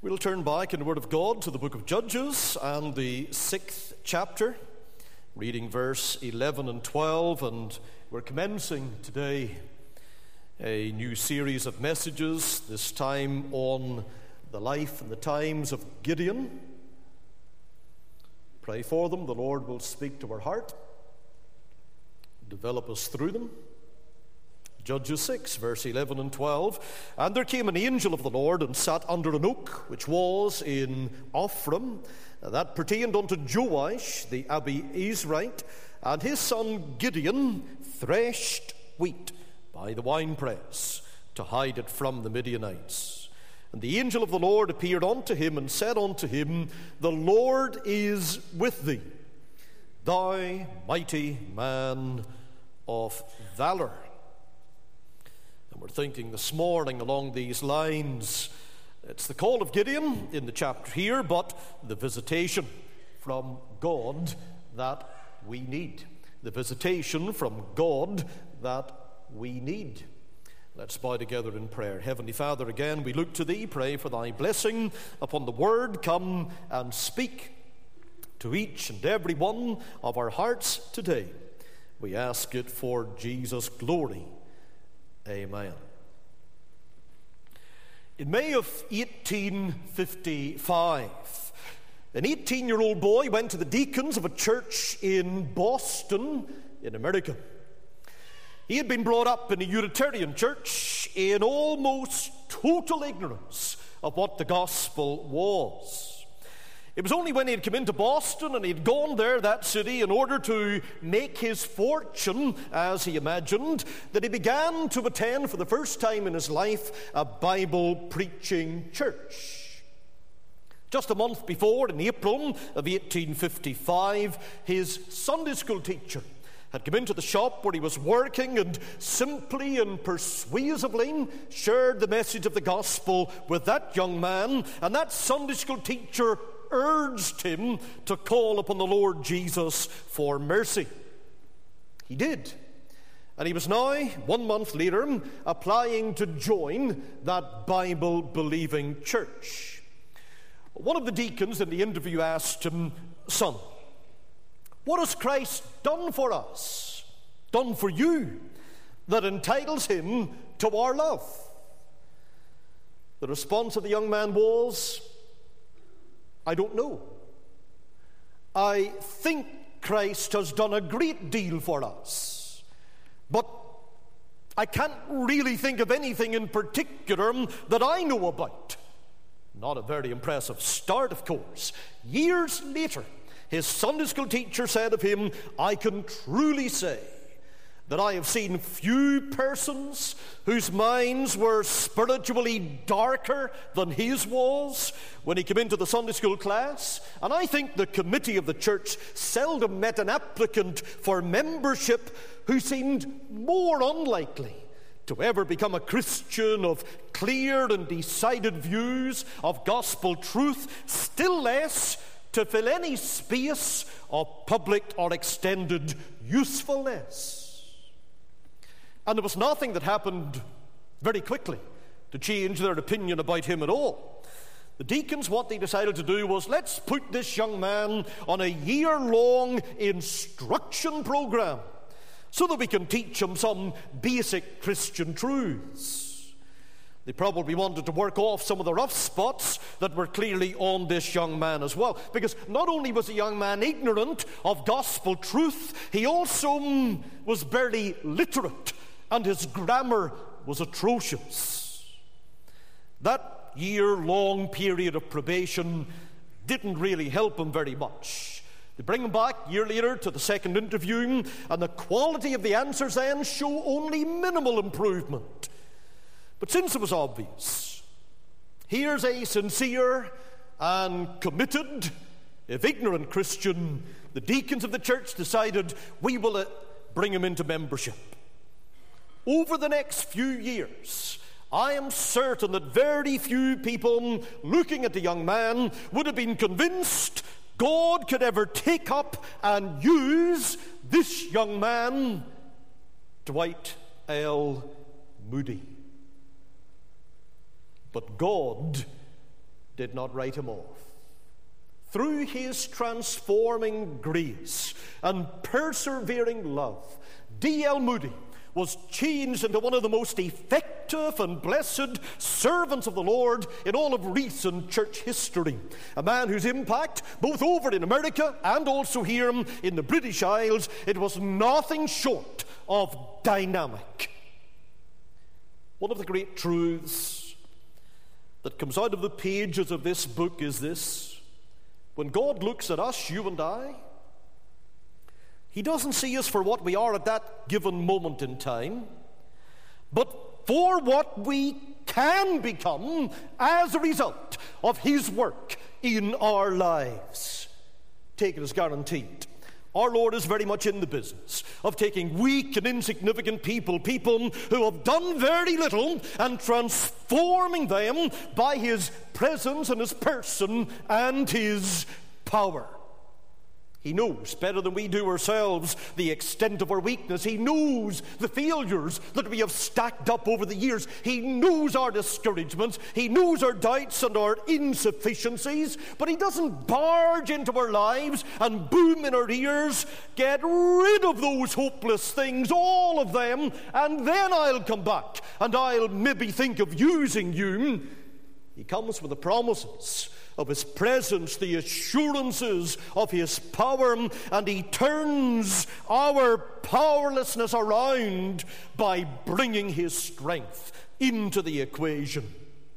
We'll turn back in the Word of God to the book of Judges and the 6th chapter, reading verse 11 and 12, and we're commencing today a new series of messages, this time on the life and the times of Gideon. Pray for them. The Lord will speak to our heart, develop us through them. Judges 6, verse 11 and 12. And there came an angel of the Lord and sat under an oak, which was in Ophrah, that pertained unto Joash the Abiezrite, and his son Gideon threshed wheat by the winepress to hide it from the Midianites. And the angel of the Lord appeared unto him and said unto him, The Lord is with thee, thou mighty man of valor. And we're thinking this morning along these lines. It's the call of Gideon in the chapter here, but the visitation from God that we need. The visitation from God that we need. Let's bow together in prayer. Heavenly Father, again we look to Thee, pray for Thy blessing upon the Word. Come and speak to each and every one of our hearts today. We ask it for Jesus' glory. Amen. In May of 1855, an 18-year-old boy went to the deacons of a church in Boston, in America. He had been brought up in a Unitarian church in almost total ignorance of what the gospel was. It was only when he had come into Boston and he had gone there, that city, in order to make his fortune, as he imagined, that he began to attend for the first time in his life a Bible-preaching church. Just a month before, in April of 1855, his Sunday school teacher had come into the shop where he was working and simply and persuasively shared the message of the gospel with that young man, and that Sunday school teacher urged him to call upon the Lord Jesus for mercy. He did. And he was now, 1 month later, applying to join that Bible-believing church. One of the deacons in the interview asked him, Son, what has Christ done for us, done for you, that entitles him to our love? The response of the young man was, I don't know. I think Christ has done a great deal for us, but I can't really think of anything in particular that I know about. Not a very impressive start, of course. Years later, his Sunday school teacher said of him, I can truly say that I have seen few persons whose minds were spiritually darker than his was when he came into the Sunday school class. And I think the committee of the church seldom met an applicant for membership who seemed more unlikely to ever become a Christian of clear and decided views of gospel truth, still less to fill any space of public or extended usefulness. And there was nothing that happened very quickly to change their opinion about him at all. The deacons, what they decided to do was, let's put this young man on a year-long instruction program so that we can teach him some basic Christian truths. They probably wanted to work off some of the rough spots that were clearly on this young man as well. Because not only was the young man ignorant of gospel truth, he also was barely literate, and his grammar was atrocious. That year-long period of probation didn't really help him very much. They bring him back a year later to the second interview, and the quality of the answers then show only minimal improvement. But since it was obvious, here's a sincere and committed, if ignorant Christian, the deacons of the church decided, we will bring him into membership. Over the next few years, I am certain that very few people looking at the young man would have been convinced God could ever take up and use this young man, Dwight L. Moody. But God did not write him off. Through his transforming grace and persevering love, D.L. Moody was changed into one of the most effective and blessed servants of the Lord in all of recent church history. A man whose impact, both over in America and also here in the British Isles, it was nothing short of dynamic. One of the great truths that comes out of the pages of this book is this: when God looks at us, you and I, he doesn't see us for what we are at that given moment in time, but for what we can become as a result of his work in our lives. Take it as guaranteed. Our Lord is very much in the business of taking weak and insignificant people who have done very little, and transforming them by his presence and his person and his power. He knows better than we do ourselves the extent of our weakness. He knows the failures that we have stacked up over the years. He knows our discouragements. He knows our doubts and our insufficiencies. But he doesn't barge into our lives and boom in our ears, "Get rid of those hopeless things, all of them, and then I'll come back and I'll maybe think of using you." He comes with the promises of his presence, the assurances of his power, and he turns our powerlessness around by bringing his strength into the equation.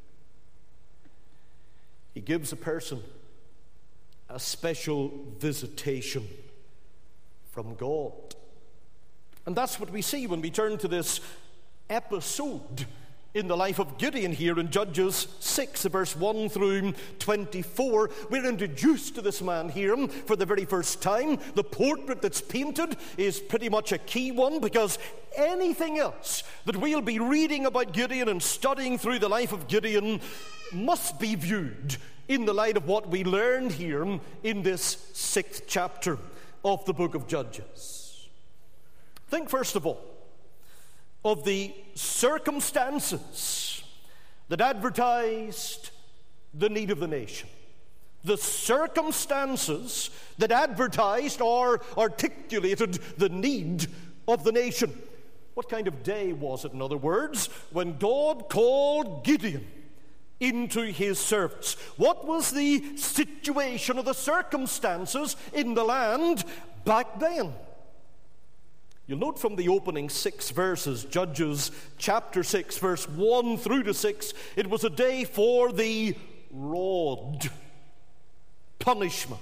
He gives a person a special visitation from God. And that's what we see when we turn to this episode in the life of Gideon here in Judges 6, verse 1 through 24. We're introduced to this man here for the very first time. The portrait that's painted is pretty much a key one, because anything else that we'll be reading about Gideon and studying through the life of Gideon must be viewed in the light of what we learned here in this 6th chapter of the book of Judges. Think first of all of the circumstances that advertised the need of the nation. The circumstances that advertised or articulated the need of the nation. What kind of day was it, in other words, when God called Gideon into his service? What was the situation of the circumstances in the land back then? You'll note from the opening 6 verses, Judges chapter 6, verse 1 through to 6, it was a day for the rod, punishment,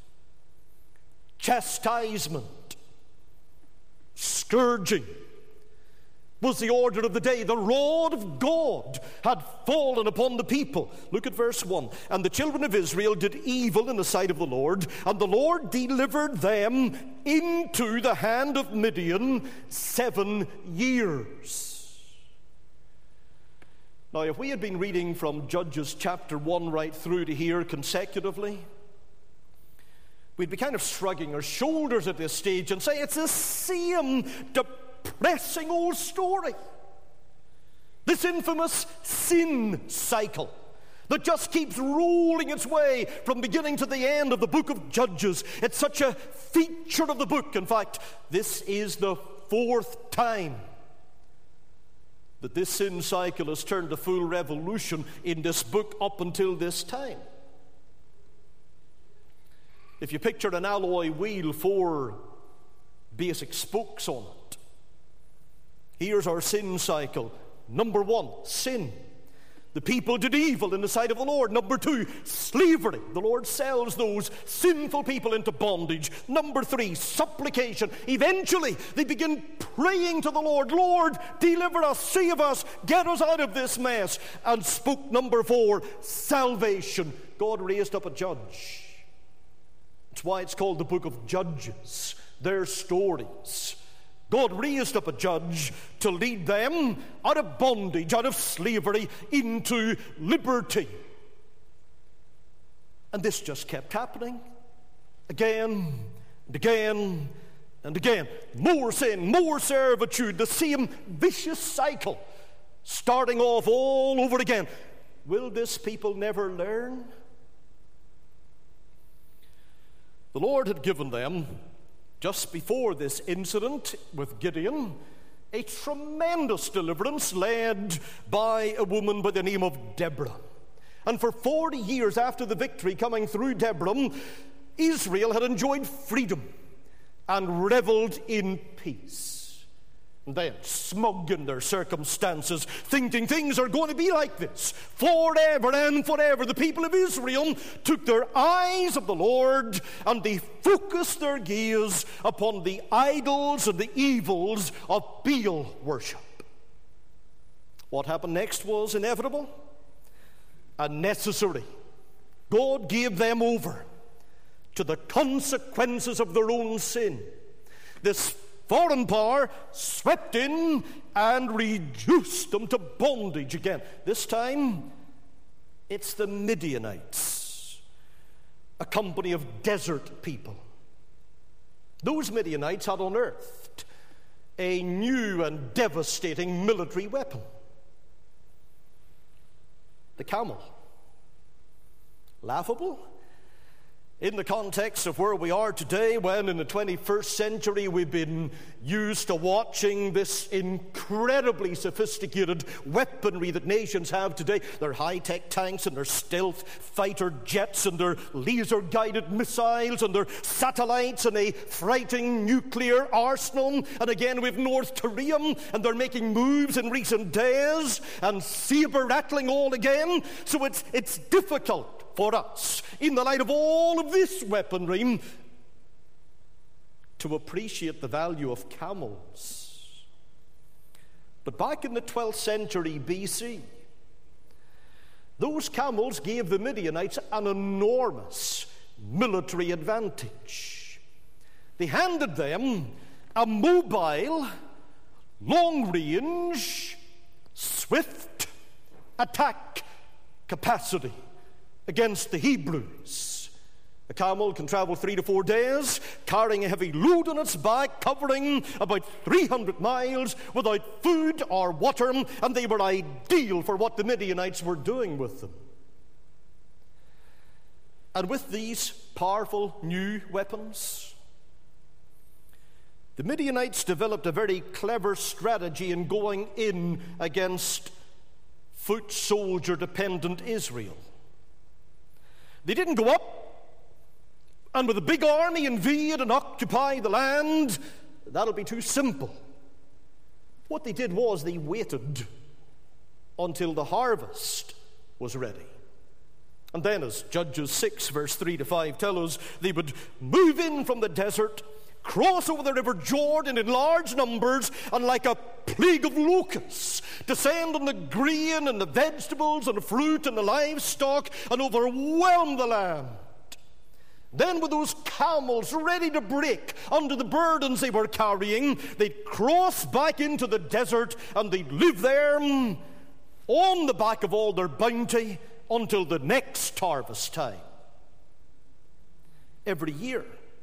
chastisement, scourging was the order of the day. The rod of God had fallen upon the people. Look at verse 1. And the children of Israel did evil in the sight of the Lord, and the Lord delivered them into the hand of Midian 7 years. Now, if we had been reading from Judges chapter 1 right through to here consecutively, we'd be kind of shrugging our shoulders at this stage and say it's the same depressing old story. This infamous sin cycle that just keeps rolling its way from beginning to the end of the book of Judges. It's such a feature of the book. In fact, this is the 4th time that this sin cycle has turned a full revolution in this book up until this time. If you picture an alloy wheel, 4 basic spokes on it. Here's our sin cycle. Number 1, sin. The people did evil in the sight of the Lord. Number 2, slavery. The Lord sells those sinful people into bondage. Number 3, supplication. Eventually, they begin praying to the Lord, "Lord, deliver us, save us, get us out of this mess." And spoke number 4, salvation. God raised up a judge. That's why it's called the book of Judges. Their stories. God raised up a judge to lead them out of bondage, out of slavery, into liberty. And this just kept happening again and again and again. More sin, more servitude, the same vicious cycle, starting off all over again. will this people never learn? The Lord had given them, just before this incident with Gideon, a tremendous deliverance led by a woman by the name of Deborah. And for 40 years after the victory coming through Deborah, Israel had enjoyed freedom and reveled in peace. And then, smug in their circumstances, thinking things are going to be like this forever and forever, the people of Israel took their eyes of the Lord and they focused their gaze upon the idols and the evils of Baal worship. What happened next was inevitable and necessary. God gave them over to the consequences of their own sin. This foreign power swept in and reduced them to bondage again. This time, it's the Midianites, a company of desert people. Those Midianites had unearthed a new and devastating military weapon: the camel. Laughable? In the context of where we are today, when in the 21st century we've been used to watching this incredibly sophisticated weaponry that nations have today, their high-tech tanks and their stealth fighter jets and their laser-guided missiles and their satellites and a frightening nuclear arsenal. And again we've North Korea, and they're making moves in recent days, and saber-rattling all again. So it's difficult for us, in the light of all of this weaponry, to appreciate the value of camels. But back in the 12th century BC, those camels gave the Midianites an enormous military advantage. They handed them a mobile, long-range, swift attack capacity against the Hebrews. A camel can travel 3 to 4 days, carrying a heavy load on its back, covering about 300 miles without food or water, and they were ideal for what the Midianites were doing with them. And with these powerful new weapons, the Midianites developed a very clever strategy in going in against foot soldier dependent Israel. They didn't go up and with a big army invade and occupy the land. That'll be too simple. What they did was they waited until the harvest was ready. And then, as Judges 6, verse 3 to 5 tell us, they would move in from the desert, cross over the river Jordan in large numbers, and like a plague of locusts, descend on the grain and the vegetables and the fruit and the livestock and overwhelm the land. Then, with those camels ready to break under the burdens they were carrying, they'd cross back into the desert and they'd live there on the back of all their bounty until the next harvest time. Every year,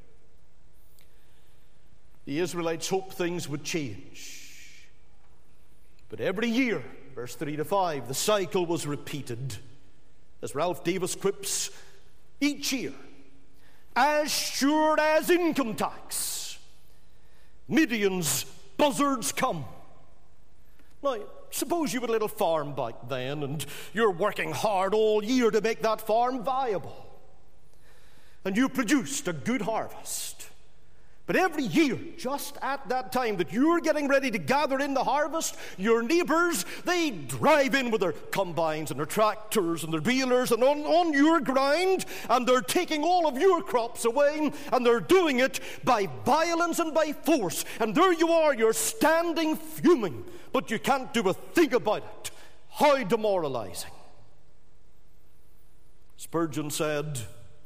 the Israelites hoped things would change. But every year, verse 3 to 5, the cycle was repeated. As Ralph Davis quips, each year, as sure as income tax, Midian's buzzards come. Now, suppose you had a little farm back then, and you're working hard all year to make that farm viable. And you produced a good harvest. But every year, just at that time that you're getting ready to gather in the harvest, your neighbors, they drive in with their combines and their tractors and their balers and on your ground, and they're taking all of your crops away, and they're doing it by violence and by force. And there you are, you're standing fuming, but you can't do a thing about it. How demoralizing. Spurgeon said,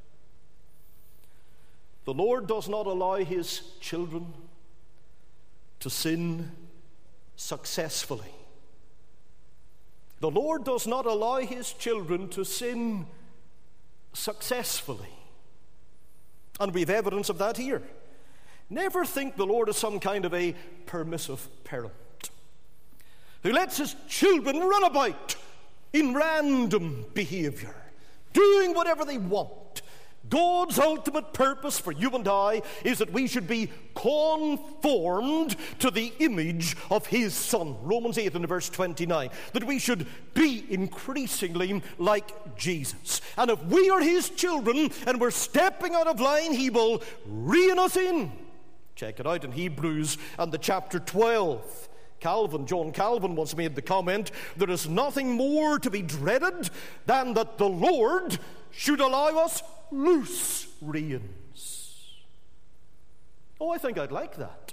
"The Lord does not allow his children to sin successfully." The Lord does not allow his children to sin successfully. And we have evidence of that here. Never think the Lord is some kind of a permissive parent who lets his children run about in random behavior, doing whatever they want. God's ultimate purpose for you and I is that we should be conformed to the image of His Son. Romans 8 and verse 29. That we should be increasingly like Jesus. And if we are His children and we're stepping out of line, He will rein us in. Check it out in Hebrews and the chapter 12. John Calvin once made the comment, there is nothing more to be dreaded than that the Lord should allow us loose reins. Oh, I think I'd like that.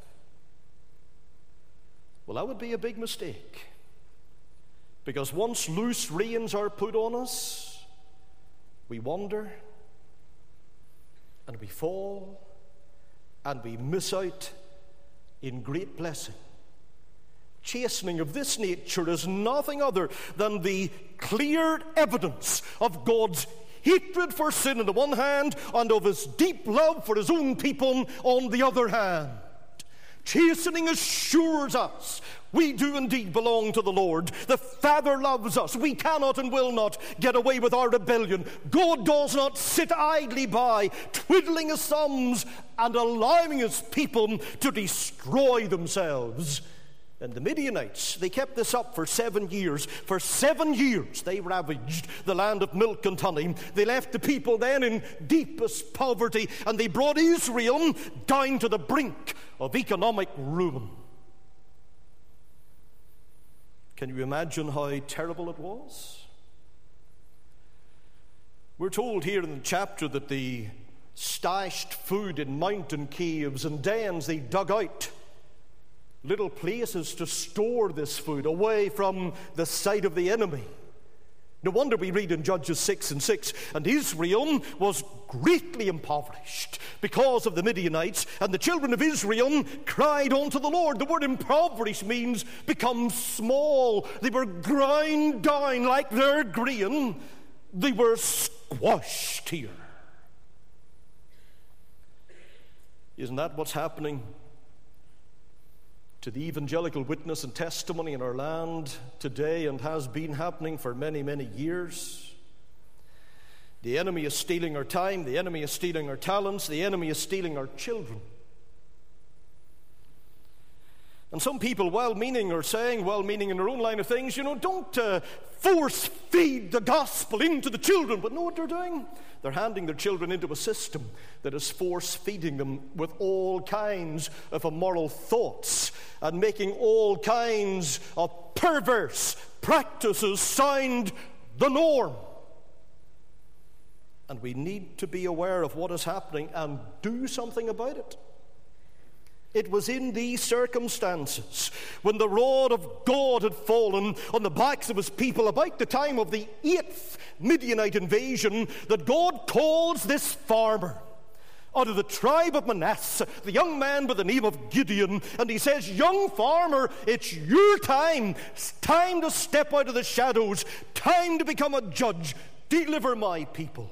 Well, that would be a big mistake. Because once loose reins are put on us, we wander, and we fall, and we miss out in great blessing. Chastening of this nature is nothing other than the clear evidence of God's hatred for sin on the one hand, and of His deep love for His own people on the other hand. Chastening assures us we do indeed belong to the Lord. The Father loves us. We cannot and will not get away with our rebellion. God does not sit idly by, twiddling His thumbs and allowing His people to destroy themselves. And the Midianites, they kept this up for 7 years. For 7 years they ravaged the land of milk and honey. They left the people then in deepest poverty, and they brought Israel down to the brink of economic ruin. Can you imagine how terrible it was? We're told here in the chapter that they stashed food in mountain caves and dens. They dug out little places to store this food away from the sight of the enemy. No wonder we read in Judges 6 and 6, and Israel was greatly impoverished because of the Midianites, and the children of Israel cried unto the Lord. The word impoverished means become small. They were ground down like their grain. They were squashed here. Isn't that what's happening to the evangelical witness and testimony in our land today, and has been happening for many, many years? The enemy is stealing our time, the enemy is stealing our talents, the enemy is stealing our children. And some people, well-meaning, are saying, well-meaning in their own line of things, don't force-feed the gospel into the children. But know what they're doing? They're handing their children into a system that is force-feeding them with all kinds of immoral thoughts and making all kinds of perverse practices sound the norm. And we need to be aware of what is happening and do something about it. It was in these circumstances, when the rod of God had fallen on the backs of His people about the time of the 8th Midianite invasion, that God calls this farmer out of the tribe of Manasseh, the young man by the name of Gideon, and He says, young farmer, it's your time. It's time to step out of the shadows, time to become a judge. Deliver my people.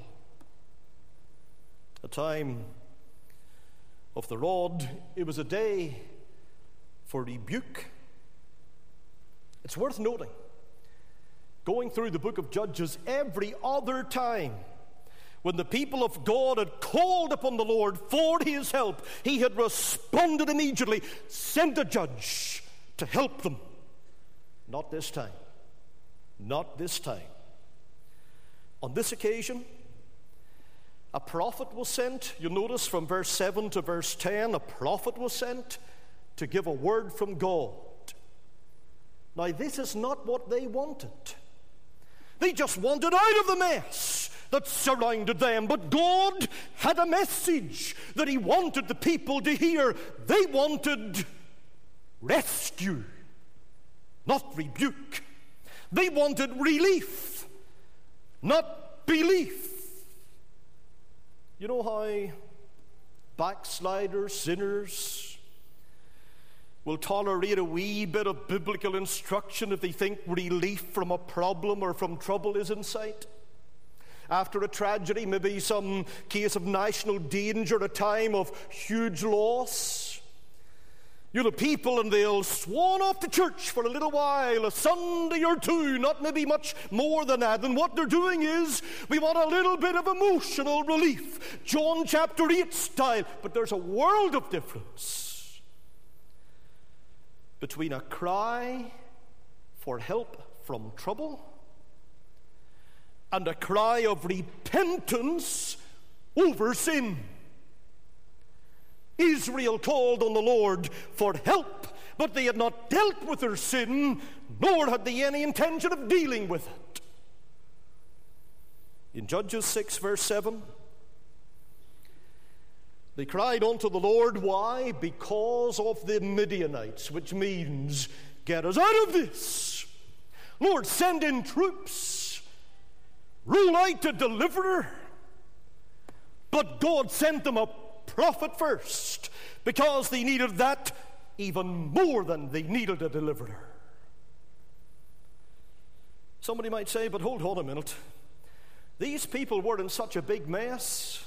A time of the rod, it was a day for rebuke. It's worth noting, going through the book of Judges, every other time when the people of God had called upon the Lord for His help, He had responded immediately, sent a judge to help them. Not this time. Not this time. On this occasion, a prophet was sent. You'll notice from verse 7 to verse 10, a prophet was sent to give a word from God. Now, this is not what they wanted. They just wanted out of the mess that surrounded them. But God had a message that He wanted the people to hear. They wanted rescue, not rebuke. They wanted relief, not belief. You know how backsliders, sinners, will tolerate a wee bit of biblical instruction if they think relief from a problem or from trouble is in sight? After a tragedy, maybe some case of national danger, a time of huge loss, You'll have people and they'll swan off to church for a little while, a Sunday or two, not maybe much more than that. And what they're doing is, we want a little bit of emotional relief, John chapter 8 style. But there's a world of difference between a cry for help from trouble and a cry of repentance over sin. Israel called on the Lord for help, but they had not dealt with their sin, nor had they any intention of dealing with it. In Judges 6 verse 7, they cried unto the Lord. Why? Because of the Midianites, which means, get us out of this. Lord, send in troops. Rule out a deliverer. But God sent them a prophet first, because they needed that even more than they needed a deliverer. Somebody might say, but hold on a minute. These people were in such a big mess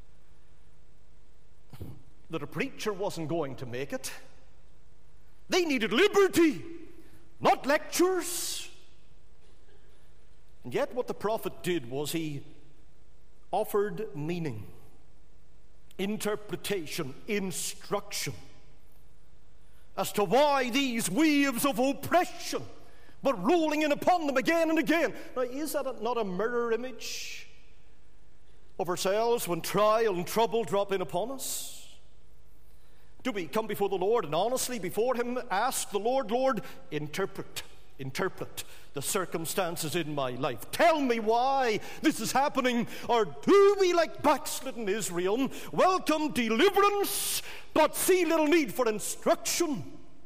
that a preacher wasn't going to make it. They needed liberty, not lectures. And yet what the prophet did was he offered meaning, interpretation, instruction as to why these waves of oppression were rolling in upon them again and again. Now, is that not a mirror image of ourselves when trial and trouble drop in upon us? Do we come before the Lord and honestly before Him ask the Lord, Lord, interpret the circumstances in my life. Tell me why this is happening. Or do we, like backslidden Israel, welcome deliverance, but see little need for instruction?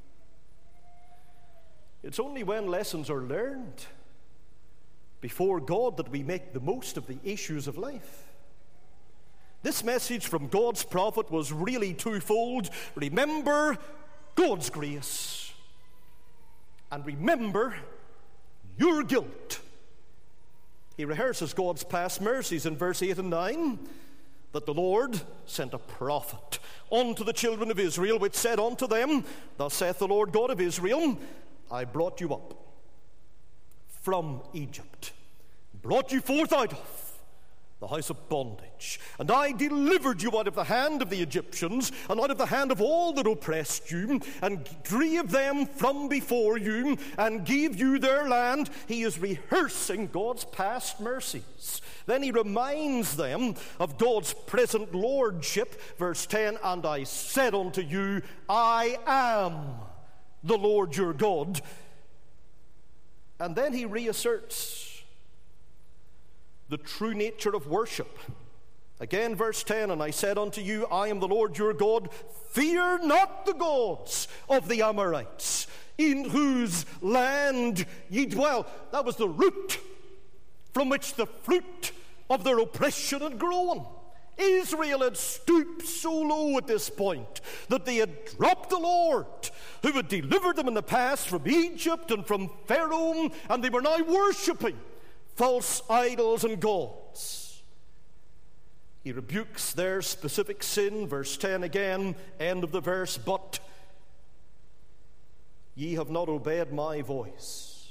It's only when lessons are learned before God that we make the most of the issues of life. This message from God's prophet was really twofold. Remember God's grace, and remember your guilt. He rehearses God's past mercies in verse 8 and 9, that the Lord sent a prophet unto the children of Israel, which said unto them, Thus saith the Lord God of Israel, I brought you up from Egypt, brought you forth out of the house of bondage, and I delivered you out of the hand of the Egyptians, and out of the hand of all that oppressed you, and drave them from before you, and gave you their land. He is rehearsing God's past mercies. Then he reminds them of God's present lordship. Verse 10, And I said unto you, I am the Lord your God. And then he reasserts the true nature of worship. Again, verse 10, And I said unto you, I am the Lord your God. Fear not the gods of the Amorites, in whose land ye dwell. That was the root from which the fruit of their oppression had grown. Israel had stooped so low at this point that they had dropped the Lord who had delivered them in the past from Egypt and from Pharaoh, and they were now worshipping false idols and gods. He rebukes their specific sin. Verse 10 again, end of the verse, But ye have not obeyed my voice.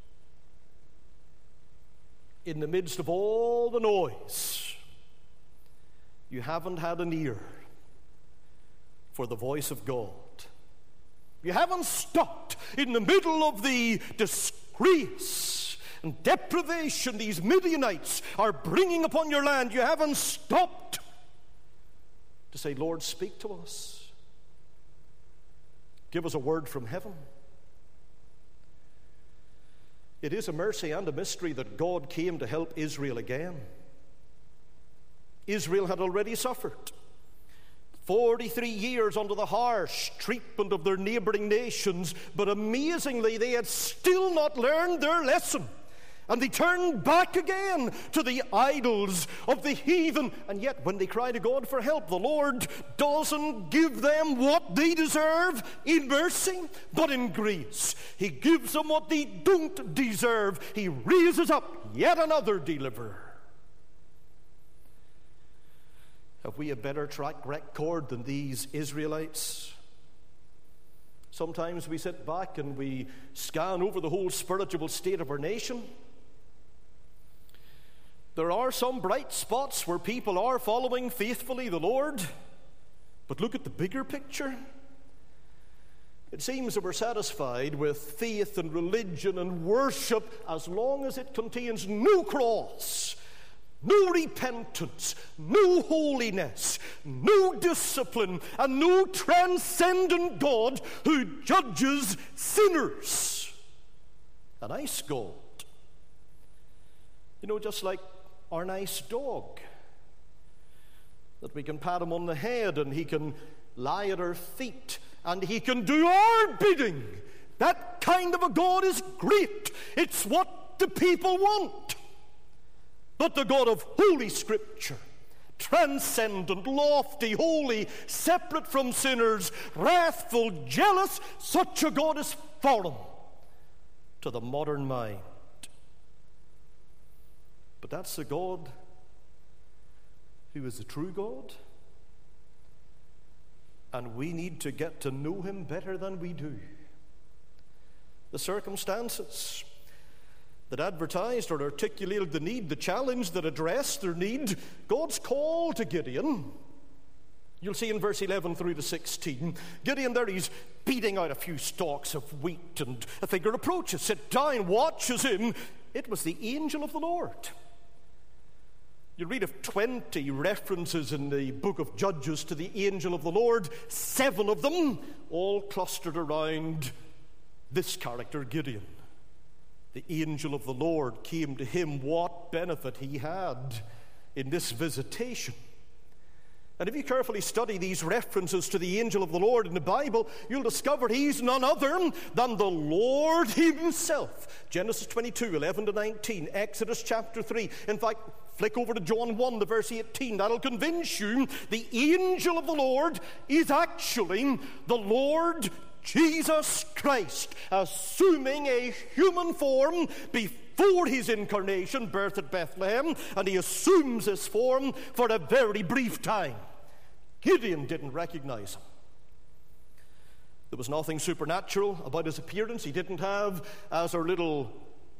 In the midst of all the noise, you haven't had an ear for the voice of God. You haven't stopped in the middle of the disgrace and deprivation these Midianites are bringing upon your land. You haven't stopped to say, Lord, speak to us. Give us a word from heaven. It is a mercy and a mystery that God came to help Israel again. Israel had already suffered 43 years under the harsh treatment of their neighboring nations, but amazingly they had still not learned their lesson. And they turned back again to the idols of the heathen. And yet when they cry to God for help, the Lord doesn't give them what they deserve in mercy, but in grace. He gives them what they don't deserve. He raises up yet another deliverer. Have we a better track record than these Israelites? Sometimes we sit back and we scan over the whole spiritual state of our nation. There are some bright spots where people are following faithfully the Lord, but look at the bigger picture. It seems that we're satisfied with faith and religion and worship as long as it contains no cross, no repentance, no holiness, no discipline, and no transcendent God who judges sinners. A nice God. You know, just like our nice dog, that we can pat him on the head and he can lie at our feet and he can do our bidding. That kind of a God is great. It's what the people want. But the God of Holy Scripture, transcendent, lofty, holy, separate from sinners, wrathful, jealous, such a God is foreign to the modern mind. But that's the God who is the true God, and we need to get to know him better than we do. The circumstances that advertised or articulated the need, the challenge that addressed their need, God's call to Gideon. You'll see in verse 11 through to 16, Gideon there, he's beating out a few stalks of wheat, and a figure approaches, sit down, watches him. It was the angel of the Lord. You read of 20 references in the book of Judges to the angel of the Lord, 7 of them all clustered around this character, Gideon. The angel of the Lord came to him. What benefit he had in this visitation. And if you carefully study these references to the angel of the Lord in the Bible, you'll discover he's none other than the Lord himself. Genesis 22, 11 to 19, Exodus chapter 3. In fact, flick over to John 1, the verse 18. That'll convince you the angel of the Lord is actually the Lord Jesus Christ, assuming a human form before his incarnation, birth at Bethlehem, and he assumes this form for a very brief time. Gideon didn't recognize him. There was nothing supernatural about his appearance. He didn't have, as our little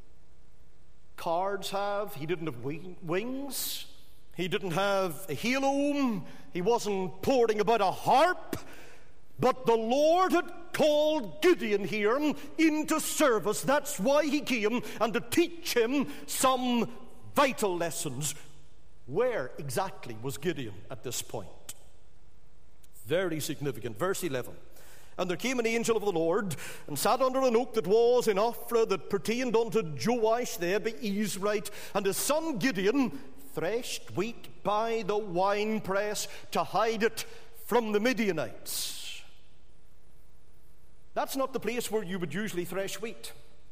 cards have, he didn't have wings. He didn't have a halo. He wasn't pouring about a harp. But the Lord had called Gideon here into service. That's why he came, and to teach him some vital lessons. Where exactly was Gideon at this point? Very significant. Verse 11. And there came an angel of the Lord, and sat under an oak that was in Ophrah, that pertained unto Joash the Abiezrite, and his son Gideon threshed wheat by the winepress to hide it from the Midianites. That's not the place where you would usually thresh wheat.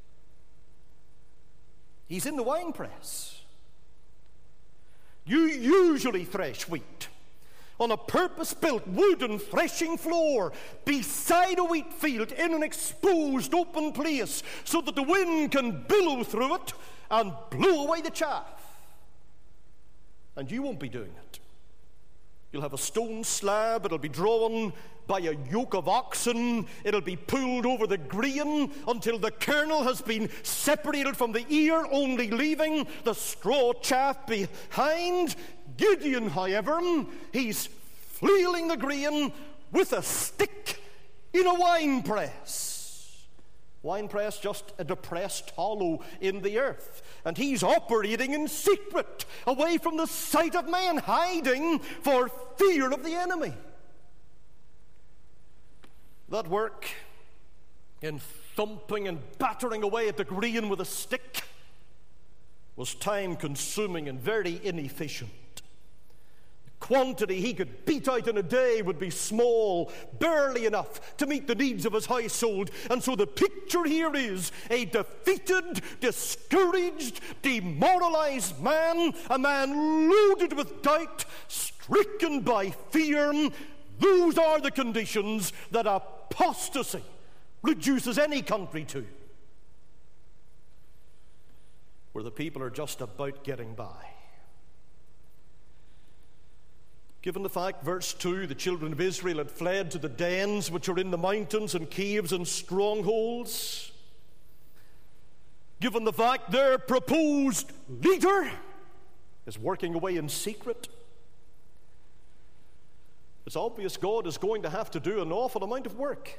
He's in the winepress. You usually thresh wheat on a purpose-built wooden threshing floor beside a wheat field in an exposed open place so that the wind can billow through it and blow away the chaff. And you won't be doing it. You'll have a stone slab. It'll be drawn by a yoke of oxen. It'll be pulled over the grain until the kernel has been separated from the ear, only leaving the straw chaff behind. Gideon, however, he's flailing the grain with a stick in a winepress. Winepress, just a depressed hollow in the earth. And he's operating in secret, away from the sight of man, hiding for fear of the enemy. That work in thumping and battering away at the grain with a stick was time-consuming and very inefficient. The quantity he could beat out in a day would be small, barely enough to meet the needs of his household. And so the picture here is a defeated, discouraged, demoralized man, a man loaded with doubt, stricken by fear. Those are the conditions that apostasy reduces any country to, where the people are just about getting by. Given the fact, verse 2, the children of Israel had fled to the dens which are in the mountains and caves and strongholds. Given the fact their proposed leader is working away in secret, it's obvious God is going to have to do an awful amount of work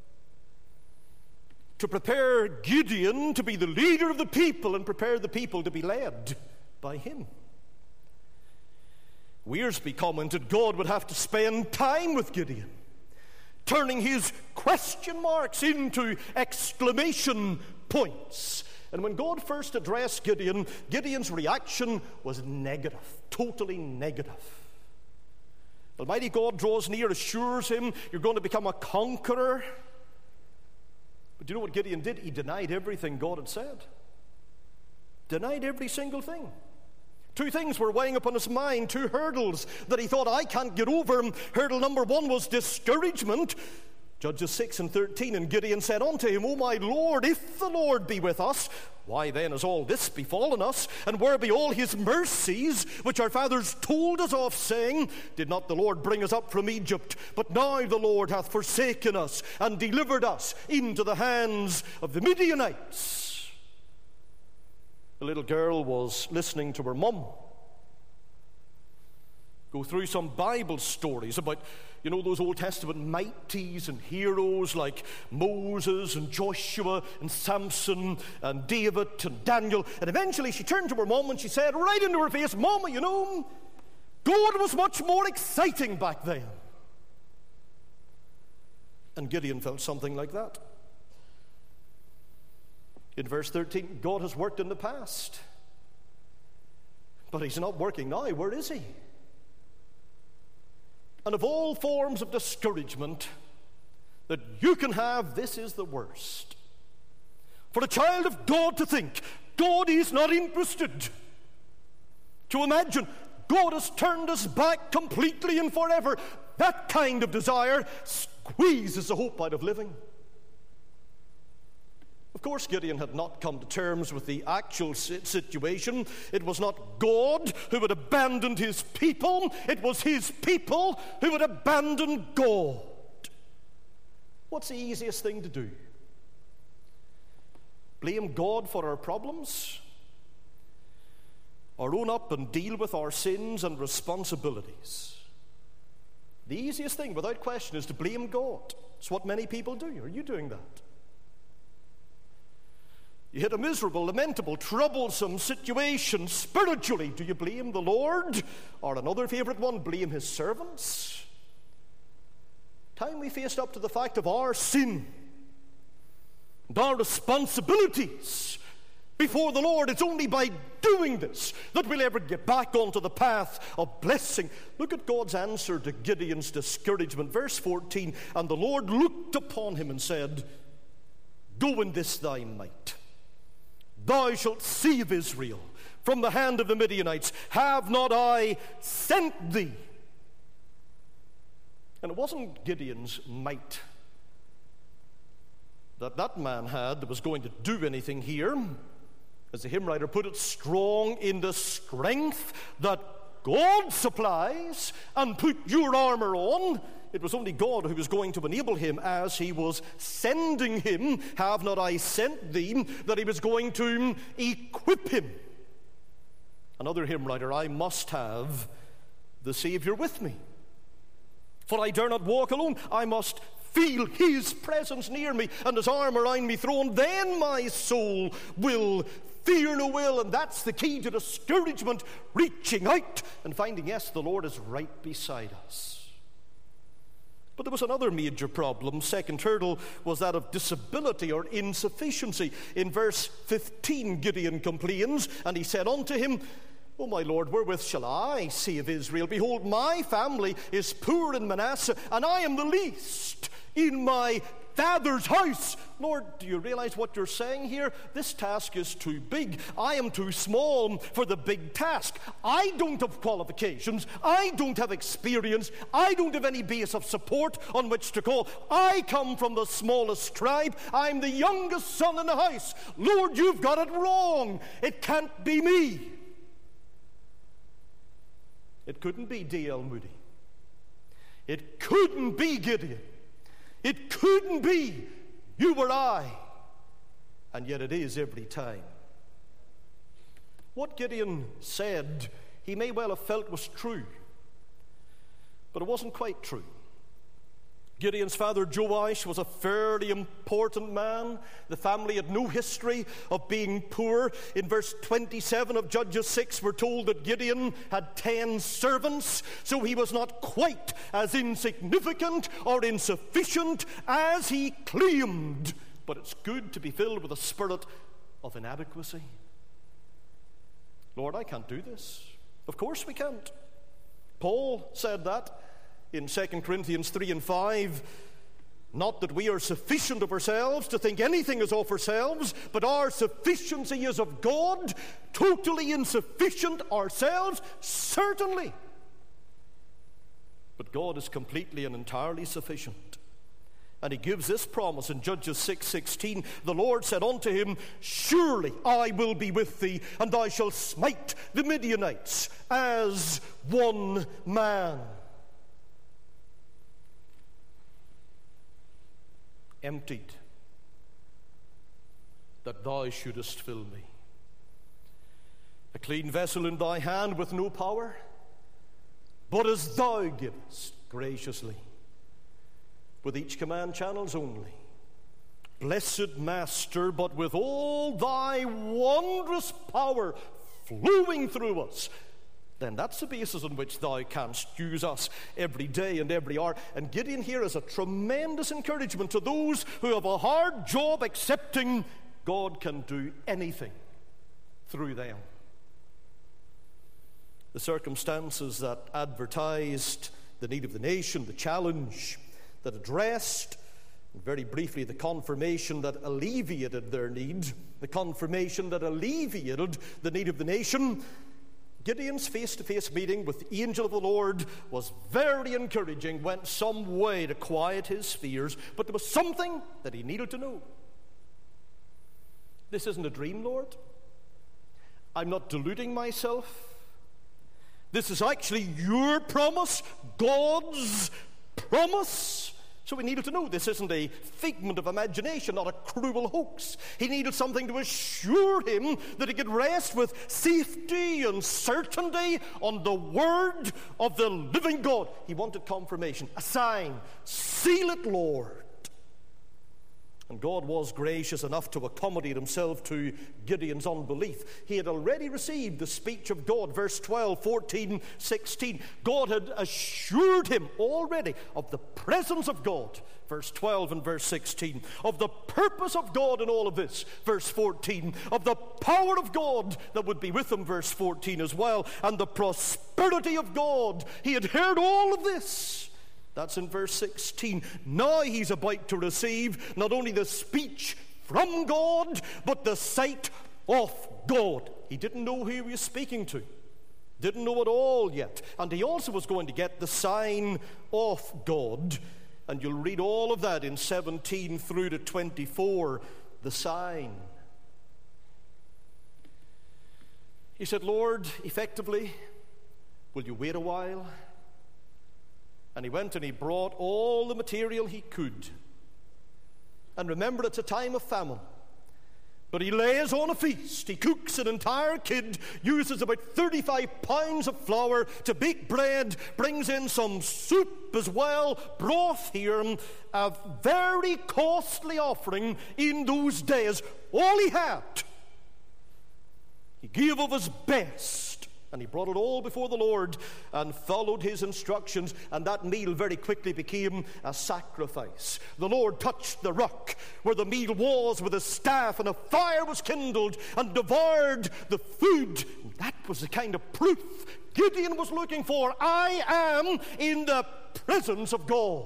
to prepare Gideon to be the leader of the people and prepare the people to be led by him. Wiersbe commented God would have to spend time with Gideon, turning his question marks into exclamation points. And when God first addressed Gideon, Gideon's reaction was negative, totally negative. Almighty God draws near, assures him, you're going to become a conqueror. But do you know what Gideon did? He denied everything God had said. Denied every single thing. Two things were weighing upon his mind, two hurdles that he thought, I can't get over. Hurdle number one was discouragement. Judges 6 and 13, and Gideon said unto him, O my Lord, if the Lord be with us, why then has all this befallen us? And where be all his mercies, which our fathers told us of, saying, Did not the Lord bring us up from Egypt? But now the Lord hath forsaken us, and delivered us into the hands of the Midianites. The little girl was listening to her mum go through some Bible stories about, those Old Testament mighties and heroes like Moses and Joshua and Samson and David and Daniel. And eventually she turned to her mom and she said right into her face, Mama, God was much more exciting back then. And Gideon felt something like that. In verse 13, God has worked in the past, but he's not working now. Where is he? And of all forms of discouragement that you can have, this is the worst. For a child of God to think God is not interested, to imagine God has turned us back completely and forever, that kind of desire squeezes the hope out of living. Of course, Gideon had not come to terms with the actual situation. It was not God who had abandoned his people. It was his people who had abandoned God. What's the easiest thing to do? Blame God for our problems? Or own up and deal with our sins and responsibilities? The easiest thing, without question, is to blame God. It's what many people do. Are you doing that? You hit a miserable, lamentable, troublesome situation spiritually. Do you blame the Lord? Or another favorite one, blame his servants? Time we faced up to the fact of our sin and our responsibilities before the Lord, it's only by doing this that we'll ever get back onto the path of blessing. Look at God's answer to Gideon's discouragement. Verse 14, and the Lord looked upon him and said, Go in this thy might. Thou shalt save Israel from the hand of the Midianites. Have not I sent thee? And it wasn't Gideon's might that man had that was going to do anything here. As the hymn writer put it, strong in the strength that God supplies, and put your armor on. It was only God who was going to enable him as he was sending him. Have not I sent thee? That he was going to equip him. Another hymn writer, I must have the Savior with me. For I dare not walk alone. I must feel his presence near me and his arm around me thrown. Then my soul will fear no ill. And that's the key to discouragement, reaching out and finding, yes, the Lord is right beside us. But there was another major problem. Second hurdle was that of disability or insufficiency. In verse 15, Gideon complains, and he said unto him, O my Lord, wherewith shall I save Israel? Behold, my family is poor in Manasseh, and I am the least in my father's house. Lord, do you realize what you're saying here? This task is too big. I am too small for the big task. I don't have qualifications. I don't have experience. I don't have any base of support on which to call. I come from the smallest tribe. I'm the youngest son in the house. Lord, you've got it wrong. It can't be me. It couldn't be D.L. Moody. It couldn't be Gideon. It couldn't be you or I. And yet it is every time. What Gideon said, he may well have felt was true, but it wasn't quite true. Gideon's father Joash was a fairly important man. The family had no history of being poor. In verse 27 of Judges 6, we're told that Gideon had 10 servants, so he was not quite as insignificant or insufficient as he claimed. But it's good to be filled with a spirit of inadequacy. Lord, I can't do this. Of course we can't. Paul said that in 2 Corinthians 3 and 5, not that we are sufficient of ourselves to think anything is of ourselves, but our sufficiency is of God, totally insufficient ourselves, certainly. But God is completely and entirely sufficient. And he gives this promise in Judges 6:16. The Lord said unto him, surely I will be with thee, and I shall smite the Midianites as one man. Emptied, that thou shouldest fill me. A clean vessel in thy hand with no power, but as thou givest graciously, with each command channels only. Blessed Master, but with all thy wondrous power flowing through us, then that's the basis on which thou canst use us every day and every hour. And Gideon here is a tremendous encouragement to those who have a hard job accepting God can do anything through them. The circumstances that advertised the need of the nation, the challenge that addressed, and very briefly, the confirmation that alleviated their need, the confirmation that alleviated the need of the nation. Gideon's face-to-face meeting with the angel of the Lord was very encouraging, went some way to quiet his fears, but there was something that he needed to know. This isn't a dream, Lord. I'm not deluding myself. This is actually your promise, God's promise. So he needed to know this isn't a figment of imagination, not a cruel hoax. He needed something to assure him that he could rest with safety and certainty on the word of the living God. He wanted confirmation, a sign. Seal it, Lord. And God was gracious enough to accommodate himself to Gideon's unbelief. He had already received the speech of God, verse 12, 14, 16. God had assured him already of the presence of God, verse 12 and verse 16, of the purpose of God in all of this, verse 14, of the power of God that would be with him, verse 14 as well, and the prosperity of God. He had heard all of this. That's in verse 16. Now he's about to receive not only the speech from God, but the sight of God. He didn't know who he was speaking to. Didn't know it all yet. And he also was going to get the sign of God. And you'll read all of that in 17 through to 24, the sign. He said, Lord, effectively, will you wait a while? And he went and he brought all the material he could. And remember, it's a time of famine. But he lays on a feast. He cooks an entire kid, uses about 35 pounds of flour to bake bread, brings in some soup as well, broth here, a very costly offering in those days. All he had. He gave of his best. And he brought it all before the Lord and followed his instructions, and that meal very quickly became a sacrifice. The Lord touched the rock where the meal was with his staff, and a fire was kindled and devoured the food. And that was the kind of proof Gideon was looking for. I am in the presence of God.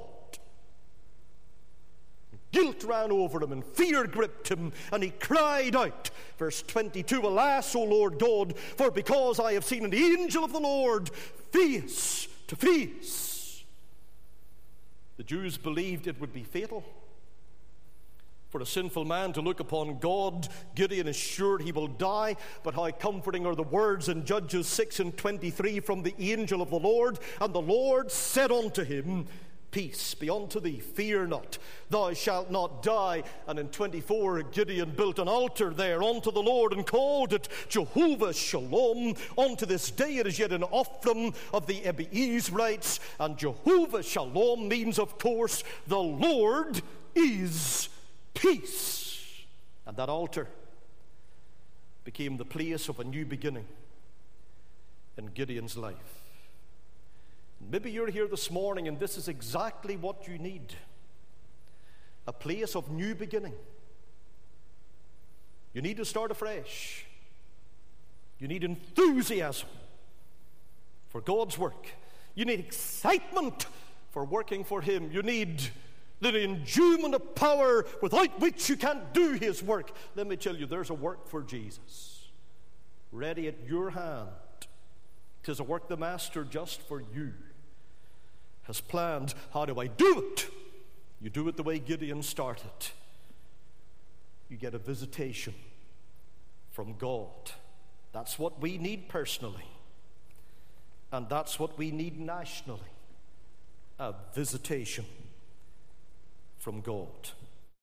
Guilt ran over him and fear gripped him, and he cried out, verse 22, Alas, O Lord God, for because I have seen an angel of the Lord face to face. The Jews believed it would be fatal. For a sinful man to look upon God, Gideon is sure he will die. But how comforting are the words in Judges 6:23 from the angel of the Lord. And the Lord said unto him, Peace be unto thee, fear not, thou shalt not die. And in 24, Gideon built an altar there unto the Lord and called it Jehovah Shalom. Unto this day it is yet an offering of the Abiezrites. And Jehovah Shalom means, of course, the Lord is peace. And that altar became the place of a new beginning in Gideon's life. Maybe you're here this morning and this is exactly what you need. A place of new beginning. You need to start afresh. You need enthusiasm for God's work. You need excitement for working for Him. You need the endowment of power without which you can't do His work. Let me tell you, there's a work for Jesus ready at your hand. 'Tis a work the Master just for you has planned. How do I do it? You do it the way Gideon started. You get a visitation from God. That's what we need personally. And that's what we need nationally. A visitation from God.